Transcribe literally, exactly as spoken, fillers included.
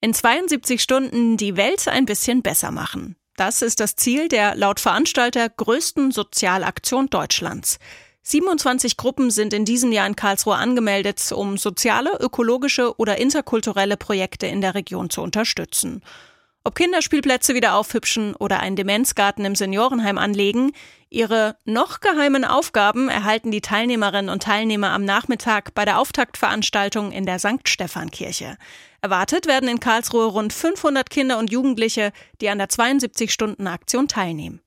In zweiundsiebzig Stunden die Welt ein bisschen besser machen. Das ist das Ziel der laut Veranstalter größten Sozialaktion Deutschlands. siebenundzwanzig Gruppen sind in diesem Jahr in Karlsruhe angemeldet, um soziale, ökologische oder interkulturelle Projekte in der Region zu unterstützen. Ob Kinderspielplätze wieder aufhübschen oder einen Demenzgarten im Seniorenheim anlegen, ihre noch geheimen Aufgaben erhalten die Teilnehmerinnen und Teilnehmer am Nachmittag bei der Auftaktveranstaltung in der Sankt Stephan-Kirche. Erwartet werden in Karlsruhe rund fünfhundert Kinder und Jugendliche, die an der zweiundsiebzig Stunden Aktion teilnehmen.